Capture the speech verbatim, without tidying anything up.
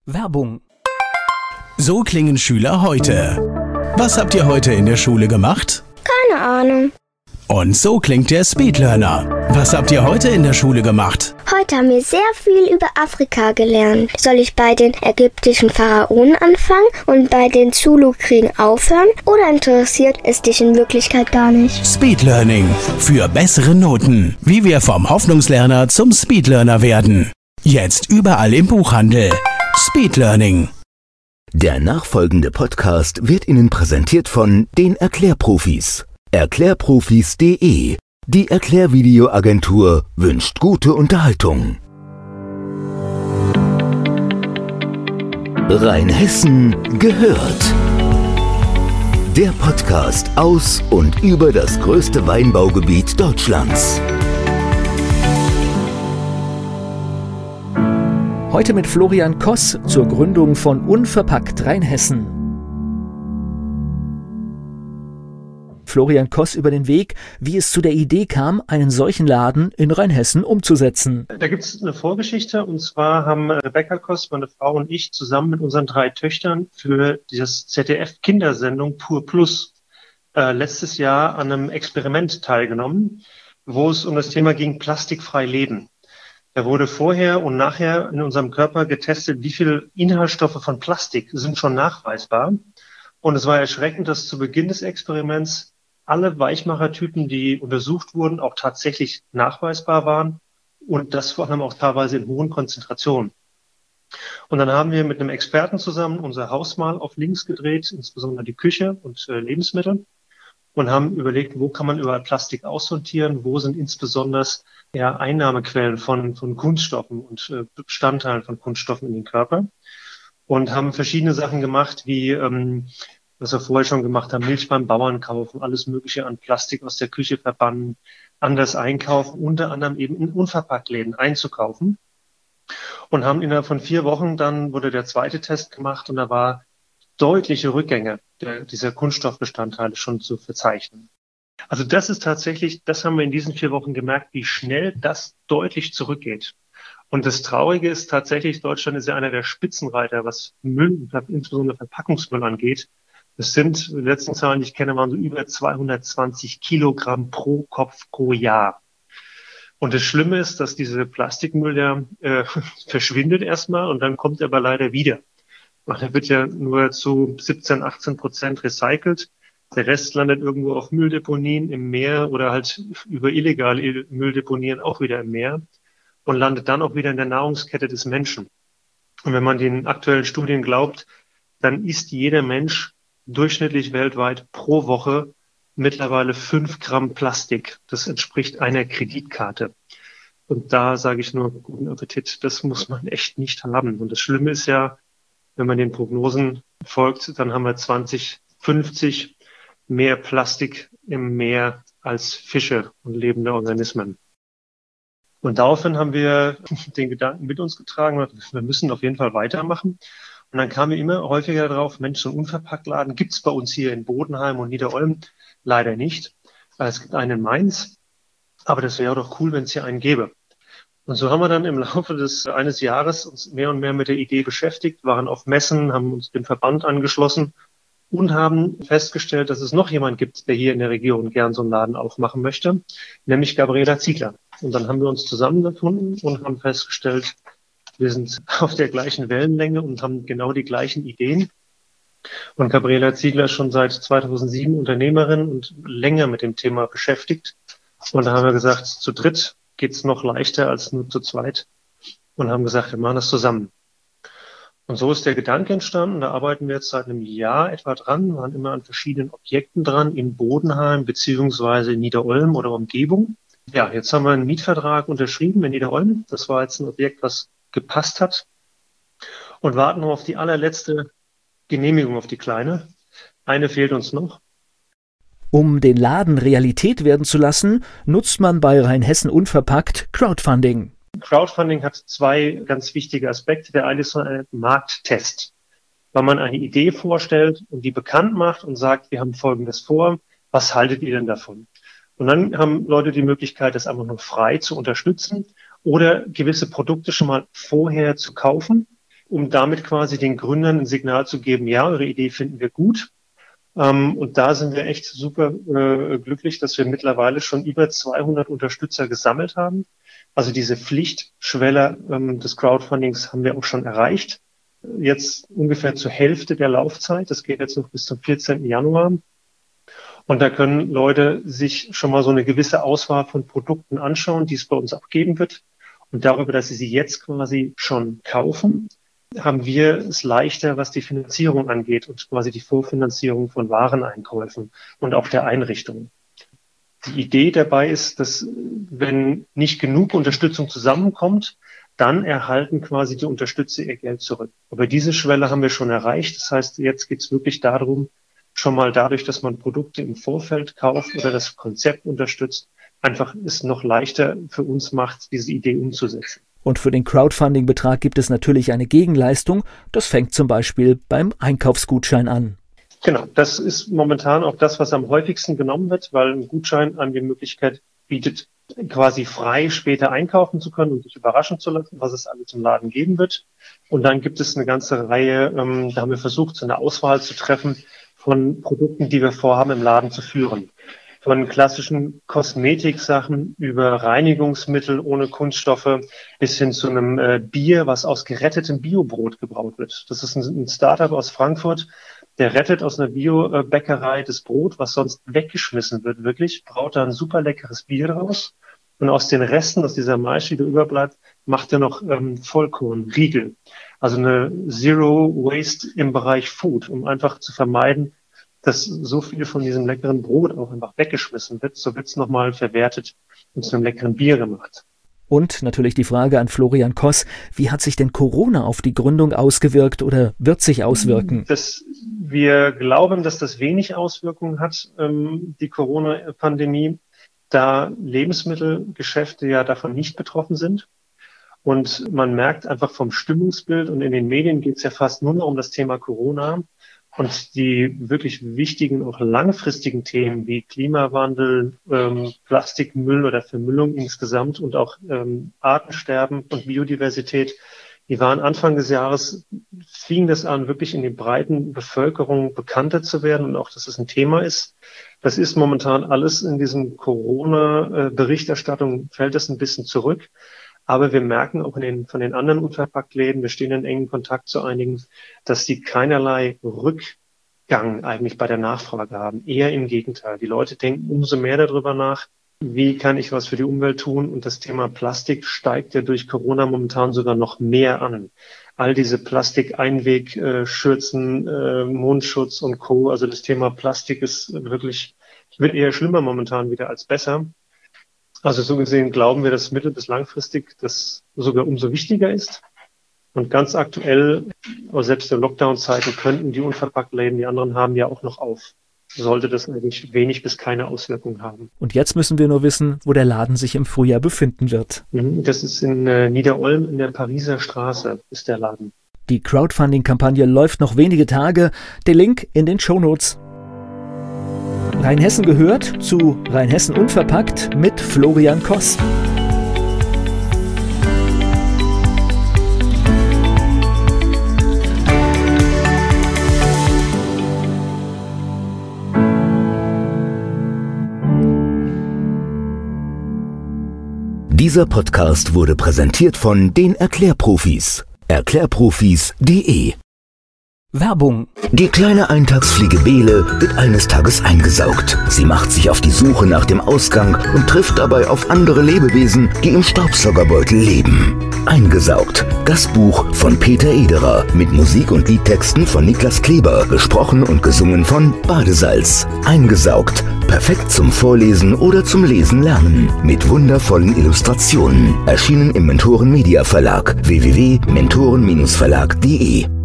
Werbung. So klingen Schüler heute. Was habt ihr heute in der Schule gemacht? Keine Ahnung. Und so klingt der Speedlearner. Was habt ihr heute in der Schule gemacht? Heute haben wir sehr viel über Afrika gelernt. Soll ich bei den ägyptischen Pharaonen anfangen und bei den Zulu-Kriegen aufhören? Oder interessiert es dich in Wirklichkeit gar nicht? Speedlearning. Für bessere Noten. Wie wir vom Hoffnungslerner zum Speedlearner werden. Jetzt überall im Buchhandel. Speedlearning. Der nachfolgende Podcast wird Ihnen präsentiert von den Erklärprofis. Erklärprofis punkt de. Die Erklärvideoagentur wünscht gute Unterhaltung. Rheinhessen gehört. Der Podcast aus und über das größte Weinbaugebiet Deutschlands. Heute mit Florian Koss zur Gründung von Unverpackt Rheinhessen. Florian Koss über den Weg, wie es zu der Idee kam, einen solchen Laden in Rheinhessen umzusetzen. Da gibt es eine Vorgeschichte, und zwar haben Rebecca Koss, meine Frau, und ich zusammen mit unseren drei Töchtern für das Z D F-Kindersendung Pur Plus äh, letztes Jahr an einem Experiment teilgenommen, wo es um das Thema ging, plastikfrei leben. Da wurde vorher und nachher in unserem Körper getestet, wie viele Inhaltsstoffe von Plastik sind schon nachweisbar. Und es war erschreckend, dass zu Beginn des Experiments alle Weichmachertypen, die untersucht wurden, auch tatsächlich nachweisbar waren, und das vor allem auch teilweise in hohen Konzentrationen. Und dann haben wir mit einem Experten zusammen unser Haus mal auf links gedreht, insbesondere die Küche und äh, Lebensmittel, und haben überlegt, wo kann man überall Plastik aussortieren, wo sind insbesondere ja, Einnahmequellen von, von Kunststoffen und äh, Bestandteilen von Kunststoffen in den Körper, und haben verschiedene Sachen gemacht, wie ähm, was wir vorher schon gemacht haben, Milch beim Bauern kaufen, alles Mögliche an Plastik aus der Küche verbannen, anders einkaufen, unter anderem eben in Unverpacktläden einzukaufen, und haben innerhalb von vier Wochen, dann wurde der zweite Test gemacht, und da war deutliche Rückgänge der, dieser Kunststoffbestandteile schon zu verzeichnen. Also das ist tatsächlich, das haben wir in diesen vier Wochen gemerkt, wie schnell das deutlich zurückgeht. Und das Traurige ist tatsächlich, Deutschland ist ja einer der Spitzenreiter, was Müll, insbesondere Verpackungsmüll angeht. Das sind, die letzten Zahlen, die ich kenne, waren so über zweihundertzwanzig Kilogramm pro Kopf pro Jahr. Und das Schlimme ist, dass diese Plastikmüll ja äh, verschwindet erstmal, und dann kommt er aber leider wieder. Und er wird ja nur zu siebzehn, achtzehn Prozent recycelt. Der Rest landet irgendwo auf Mülldeponien im Meer oder halt über illegale Mülldeponien auch wieder im Meer und landet dann auch wieder in der Nahrungskette des Menschen. Und wenn man den aktuellen Studien glaubt, dann isst jeder Mensch durchschnittlich weltweit pro Woche mittlerweile fünf Gramm Plastik. Das entspricht einer Kreditkarte. Und da sage ich nur, guten Appetit, das muss man echt nicht haben. Und das Schlimme ist ja, wenn man den Prognosen folgt, dann haben wir zwanzig fünfzig mehr Plastik im Meer als Fische und lebende Organismen. Und daraufhin haben wir den Gedanken mit uns getragen, wir müssen auf jeden Fall weitermachen. Und dann kamen wir immer häufiger darauf, Mensch, so einen Unverpacktladen gibt es bei uns hier in Bodenheim und Niederolm leider nicht. Es gibt einen in Mainz, aber das wäre doch cool, wenn es hier einen gäbe. Und so haben wir dann im Laufe des eines Jahres uns mehr und mehr mit der Idee beschäftigt, waren auf Messen, haben uns dem Verband angeschlossen und haben festgestellt, dass es noch jemand gibt, der hier in der Region gern so einen Laden aufmachen möchte, nämlich Gabriela Ziegler. Und dann haben wir uns zusammengefunden und haben festgestellt, wir sind auf der gleichen Wellenlänge und haben genau die gleichen Ideen. Und Gabriela Ziegler ist schon seit zweitausendsieben Unternehmerin und länger mit dem Thema beschäftigt. Und da haben wir gesagt, zu dritt geht's noch leichter als nur zu zweit, und haben gesagt, wir machen das zusammen. Und so ist der Gedanke entstanden. Da arbeiten wir jetzt seit einem Jahr etwa dran, waren immer an verschiedenen Objekten dran, in Bodenheim beziehungsweise in Niederolm oder Umgebung. Ja, jetzt haben wir einen Mietvertrag unterschrieben in Niederolm. Das war jetzt ein Objekt, was gepasst hat, und warten noch auf die allerletzte Genehmigung, auf die kleine. Eine fehlt uns noch. Um den Laden Realität werden zu lassen, nutzt man bei Rheinhessen Unverpackt Crowdfunding. Crowdfunding hat zwei ganz wichtige Aspekte. Der eine ist so ein Markttest, weil man eine Idee vorstellt und die bekannt macht und sagt, wir haben Folgendes vor, was haltet ihr denn davon? Und dann haben Leute die Möglichkeit, das einfach nur frei zu unterstützen oder gewisse Produkte schon mal vorher zu kaufen, um damit quasi den Gründern ein Signal zu geben, ja, eure Idee finden wir gut. Ähm, und da sind wir echt super äh, glücklich, dass wir mittlerweile schon über zweihundert Unterstützer gesammelt haben. Also diese Pflichtschwelle ähm, des Crowdfundings haben wir auch schon erreicht. Jetzt ungefähr zur Hälfte der Laufzeit. Das geht jetzt noch bis zum vierzehnten Januar. Und da können Leute sich schon mal so eine gewisse Auswahl von Produkten anschauen, die es bei uns auch geben wird. Und darüber, dass sie sie jetzt quasi schon kaufen, haben wir es leichter, was die Finanzierung angeht und quasi die Vorfinanzierung von Wareneinkäufen und auch der Einrichtung. Die Idee dabei ist, dass wenn nicht genug Unterstützung zusammenkommt, dann erhalten quasi die Unterstützer ihr Geld zurück. Aber diese Schwelle haben wir schon erreicht. Das heißt, jetzt geht es wirklich darum, schon mal dadurch, dass man Produkte im Vorfeld kauft oder das Konzept unterstützt, einfach es noch leichter für uns macht, diese Idee umzusetzen. Und für den Crowdfunding-Betrag gibt es natürlich eine Gegenleistung. Das fängt zum Beispiel beim Einkaufsgutschein an. Genau, das ist momentan auch das, was am häufigsten genommen wird, weil ein Gutschein einem die Möglichkeit bietet, quasi frei später einkaufen zu können und sich überraschen zu lassen, was es alles im Laden geben wird. Und dann gibt es eine ganze Reihe, ähm, da haben wir versucht, so eine Auswahl zu treffen von Produkten, die wir vorhaben, im Laden zu führen. Von klassischen Kosmetiksachen über Reinigungsmittel ohne Kunststoffe bis hin zu einem äh, Bier, was aus gerettetem Biobrot gebraut wird. Das ist ein, ein Startup aus Frankfurt, der rettet aus einer Bio-Bäckerei das Brot, was sonst weggeschmissen wird, wirklich, braut da ein super leckeres Bier draus. Und aus den Resten, aus dieser Milch, die da überbleibt, macht er noch ähm, Vollkornriegel. Also eine Zero Waste im Bereich Food, um einfach zu vermeiden, dass so viel von diesem leckeren Brot auch einfach weggeschmissen wird. So wird es nochmal verwertet und zu einem leckeren Bier gemacht. Und natürlich die Frage an Florian Koss, wie hat sich denn Corona auf die Gründung ausgewirkt oder wird sich auswirken? Das, wir glauben, dass das wenig Auswirkungen hat, ähm, die Corona-Pandemie, da Lebensmittelgeschäfte ja davon nicht betroffen sind. Und man merkt einfach vom Stimmungsbild, und in den Medien geht es ja fast nur noch um das Thema Corona. Und die wirklich wichtigen, auch langfristigen Themen wie Klimawandel, ähm, Plastikmüll oder Vermüllung insgesamt und auch ähm, Artensterben und Biodiversität, die waren Anfang des Jahres, fing das an, wirklich in der breiten Bevölkerung bekannter zu werden und auch, dass es ein Thema ist. Das ist momentan alles in diesem Corona-Berichterstattung, fällt das ein bisschen zurück. Aber wir merken auch in den, von den anderen Unverpacktläden, wir stehen in engen Kontakt zu einigen, dass die keinerlei Rückgang eigentlich bei der Nachfrage haben. Eher im Gegenteil. Die Leute denken umso mehr darüber nach, wie kann ich was für die Umwelt tun? Und das Thema Plastik steigt ja durch Corona momentan sogar noch mehr an. All diese Plastik-Einweg-Schürzen, äh, Mundschutz und Co. Also das Thema Plastik ist wirklich, wird eher schlimmer momentan wieder als besser. Also so gesehen glauben wir, dass mittel- bis langfristig das sogar umso wichtiger ist. Und ganz aktuell, selbst in Lockdown-Zeiten, könnten die Unverpacktläden, die anderen haben ja auch noch auf. Sollte das eigentlich wenig bis keine Auswirkungen haben. Und jetzt müssen wir nur wissen, wo der Laden sich im Frühjahr befinden wird. Das ist in äh, Niederolm in der Pariser Straße, ist der Laden. Die Crowdfunding-Kampagne läuft noch wenige Tage. Der Link in den Shownotes. Rheinhessen gehört zu Rheinhessen Unverpackt mit Florian Koss. Dieser Podcast wurde präsentiert von den Erklärprofis. Erklärprofis punkt de. Werbung. Die kleine Eintagsfliege Bele wird eines Tages eingesaugt. Sie macht sich auf die Suche nach dem Ausgang und trifft dabei auf andere Lebewesen, die im Staubsaugerbeutel leben. Eingesaugt. Das Buch von Peter Ederer mit Musik und Liedtexten von Niklas Kleber, gesprochen und gesungen von Badesalz. Eingesaugt. Perfekt zum Vorlesen oder zum Lesen lernen. Mit wundervollen Illustrationen. Erschienen im Mentoren Media Verlag. w w w punkt mentoren Bindestrich verlag punkt de